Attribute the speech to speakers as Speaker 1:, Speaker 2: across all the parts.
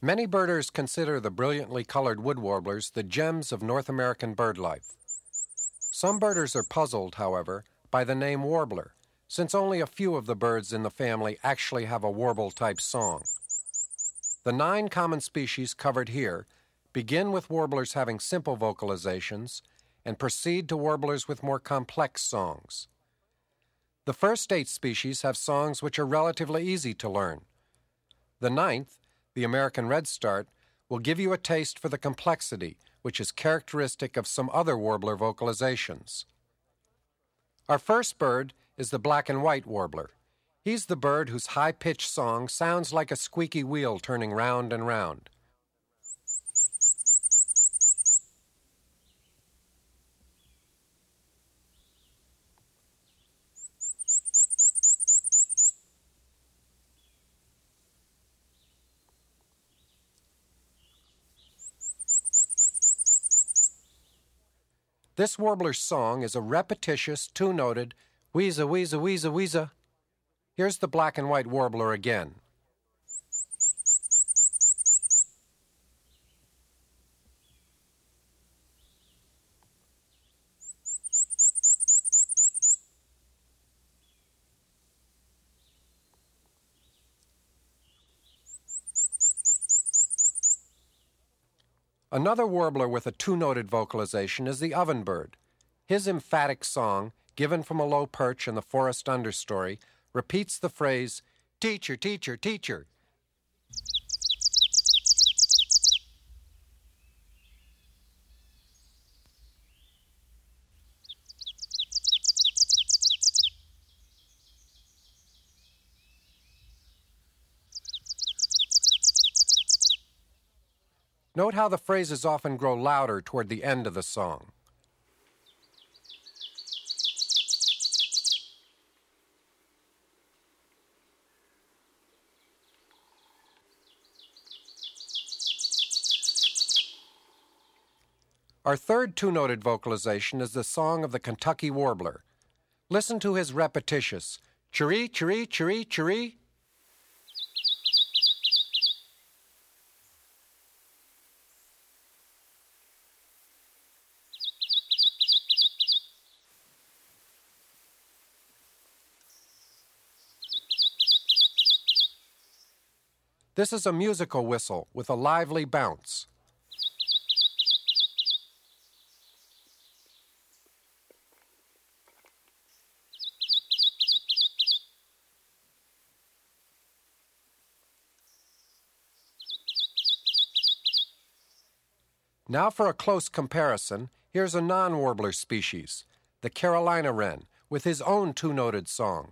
Speaker 1: Many birders consider the brilliantly colored wood warblers the gems of North American bird life. Some birders are puzzled, however, by the name warbler, since only a few of the birds in the family actually have a warble-type song. The 9 common species covered here begin with warblers having simple vocalizations and proceed to warblers with more complex songs. The first 8 species have songs which are relatively easy to learn. The 9th, the American redstart, will give you a taste for the complexity which is characteristic of some other warbler vocalizations. Our first bird is the black and white warbler. He's the bird whose high-pitched song sounds like a squeaky wheel turning round and round. This warbler's song is a repetitious, two-noted wheeza, wheeza, wheeza, wheeza. Here's the black and white warbler again. Another warbler with a two-noted vocalization is the ovenbird. His emphatic song, given from a low perch in the forest understory, repeats the phrase, "Teacher, teacher, teacher." Note how the phrases often grow louder toward the end of the song. Our third two-noted vocalization is the song of the Kentucky warbler. Listen to his repetitious chiree, chiree, chiree, chiree. This is a musical whistle with a lively bounce. Now for a close comparison, here's a non-warbler species, the Carolina wren, with his own two-noted song.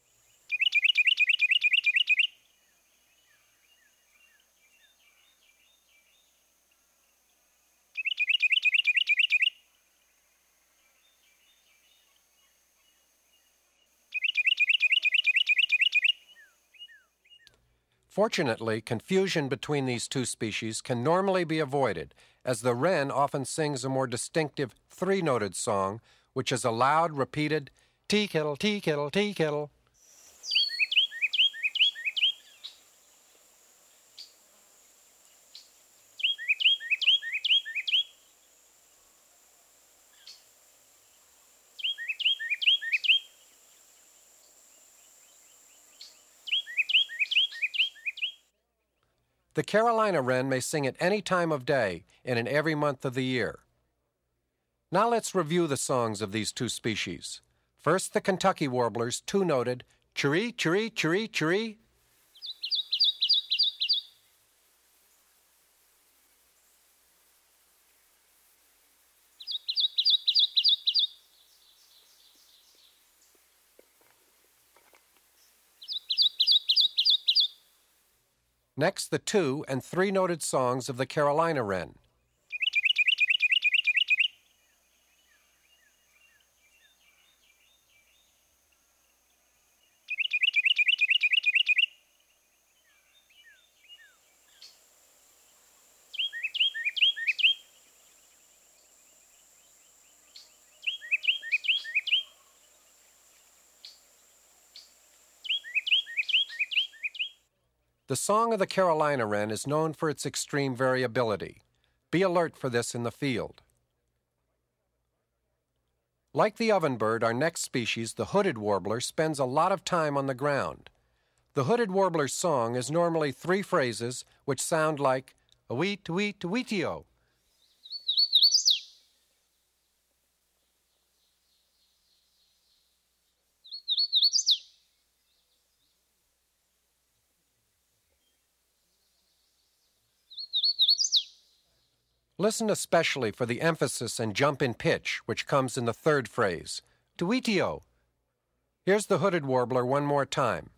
Speaker 1: Fortunately, confusion between these two species can normally be avoided, as the wren often sings a more distinctive three-noted song, which is a loud, repeated tea kettle, tea kettle, tea kettle. The Carolina wren may sing at any time of day and in every month of the year. Now let's review the songs of these two species. First, the Kentucky warbler's two-noted chiree, chiree, chiree, chiree. Next, the two- and three-noted songs of the Carolina wren. The song of the Carolina wren is known for its extreme variability. Be alert for this in the field. Like the ovenbird, our next species, the hooded warbler, spends a lot of time on the ground. The hooded warbler's song is normally 3 phrases which sound like a-weet, a-weet, a-weetio. Listen especially for the emphasis and jump in pitch, which comes in the 3rd phrase, tuitio. Here's the hooded warbler one more time.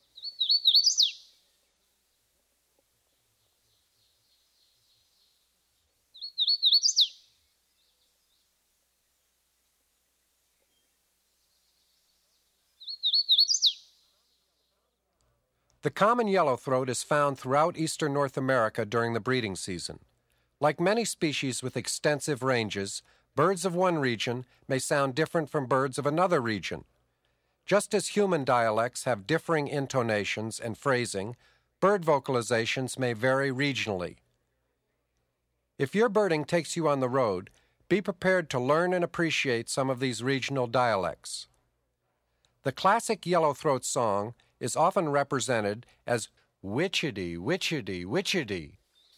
Speaker 1: The common yellowthroat is found throughout eastern North America during the breeding season. Like many species with extensive ranges, birds of one region may sound different from birds of another region. Just as human dialects have differing intonations and phrasing, bird vocalizations may vary regionally. If your birding takes you on the road, be prepared to learn and appreciate some of these regional dialects. The classic yellowthroat song is often represented as witchity, witchity, witchity.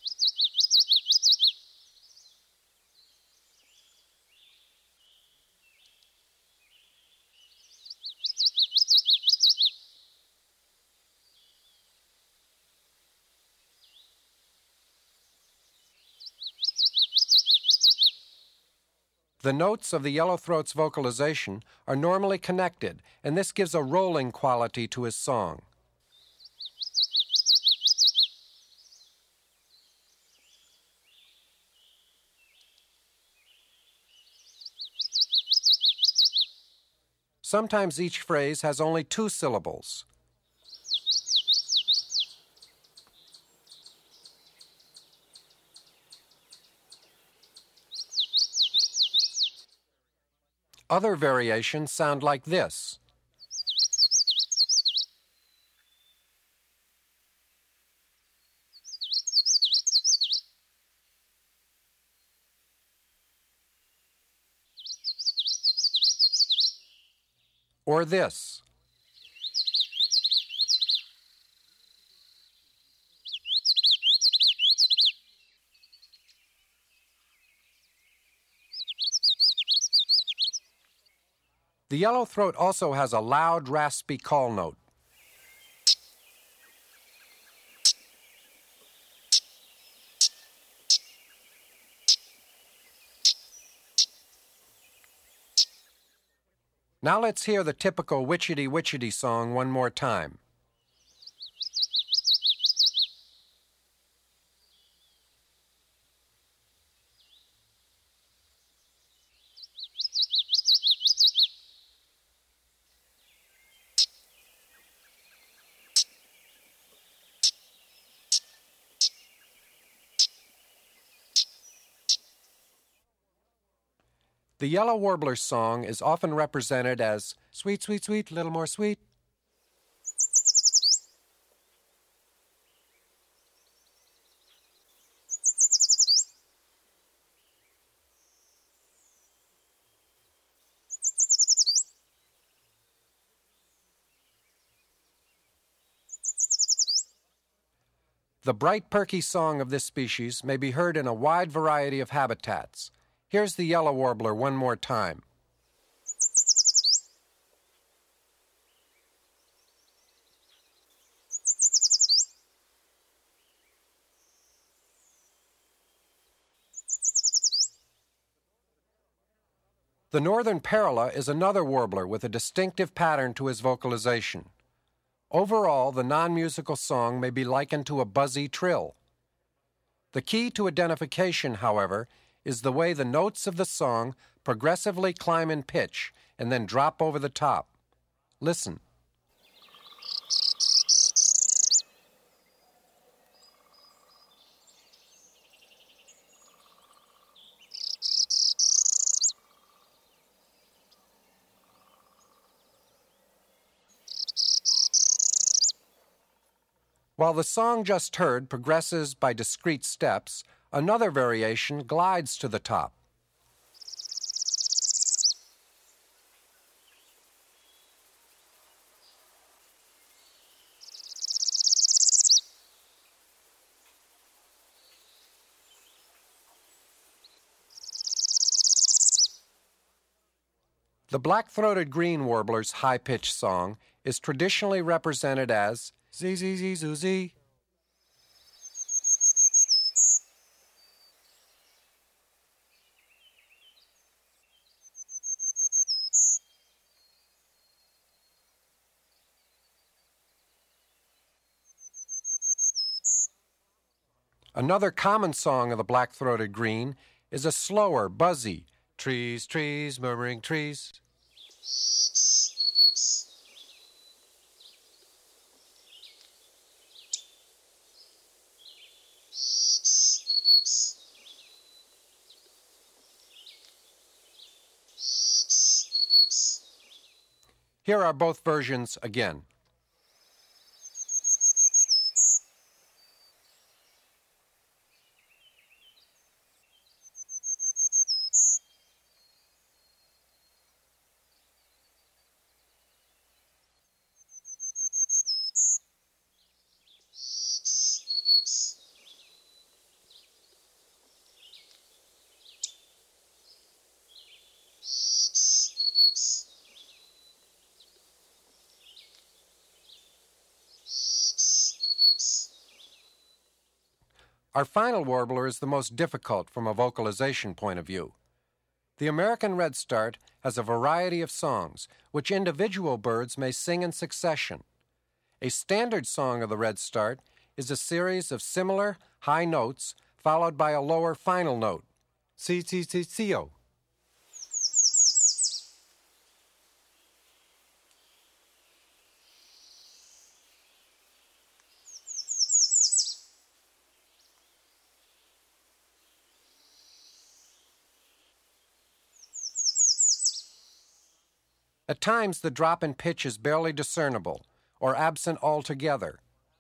Speaker 1: The notes of the yellowthroat's vocalization are normally connected, and this gives a rolling quality to his song. Sometimes each phrase has only 2 syllables. Other variations sound like this. Or this. The yellowthroat also has a loud, raspy call note. Now let's hear the typical witchity witchity song one more time. The yellow warbler's song is often represented as sweet, sweet, sweet, little more sweet. The bright, perky song of this species may be heard in a wide variety of habitats. Here's the yellow warbler one more time. The northern parula is another warbler with a distinctive pattern to his vocalization. Overall, the non-musical song may be likened to a buzzy trill. The key to identification, however, is the way the notes of the song progressively climb in pitch and then drop over the top. Listen. While the song just heard progresses by discrete steps, another variation glides to the top. The black-throated green warbler's high-pitched song is traditionally represented as zee-zee-zee-zoo-zee. Another common song of the black-throated green is a slower, buzzy, trees, trees, murmuring trees. Here are both versions again. Our final warbler is the most difficult from a vocalization point of view. The American redstart has a variety of songs, which individual birds may sing in succession. A standard song of the redstart is a series of similar high notes followed by a lower final note, C-C-C-C-O. At times, the drop in pitch is barely discernible or absent altogether.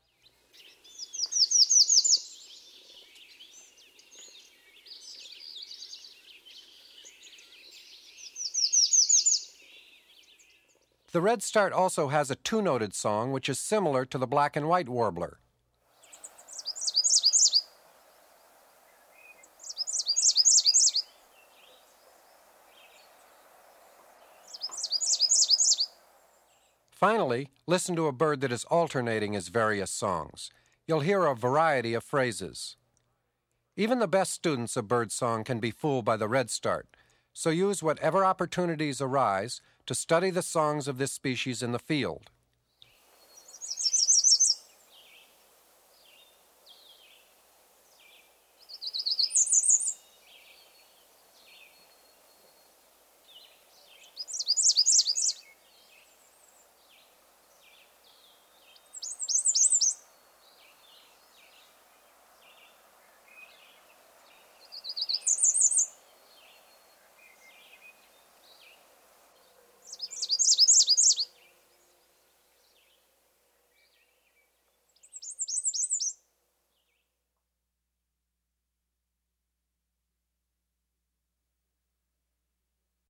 Speaker 1: The redstart also has a two-noted song which is similar to the black and white warbler. Finally, listen to a bird that is alternating his various songs. You'll hear a variety of phrases. Even the best students of birdsong can be fooled by the redstart, so use whatever opportunities arise to study the songs of this species in the field.